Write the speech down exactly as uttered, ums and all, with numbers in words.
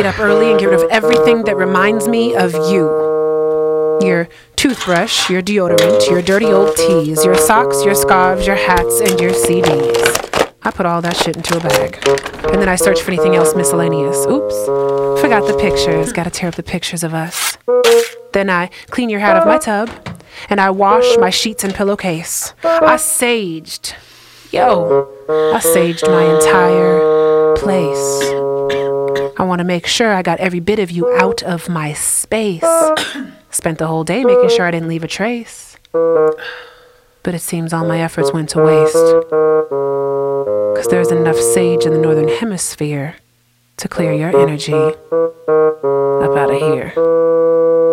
get up early and get rid of everything that reminds me of you. Your toothbrush, your deodorant, your dirty old teas, your socks, your scarves, your hats, and your C Ds. I put all that shit into a bag. And then I search for anything else miscellaneous. Oops. Forgot the pictures. Gotta tear up the pictures of us. Then I clean your hat out of my tub. And I wash my sheets and pillowcase. I saged. Yo. I saged my entire place. I want to make sure I got every bit of you out of my space. Spent the whole day making sure I didn't leave a trace. But it seems all my efforts went to waste. Cause there's enough sage in the northern hemisphere to clear your energy up out of here.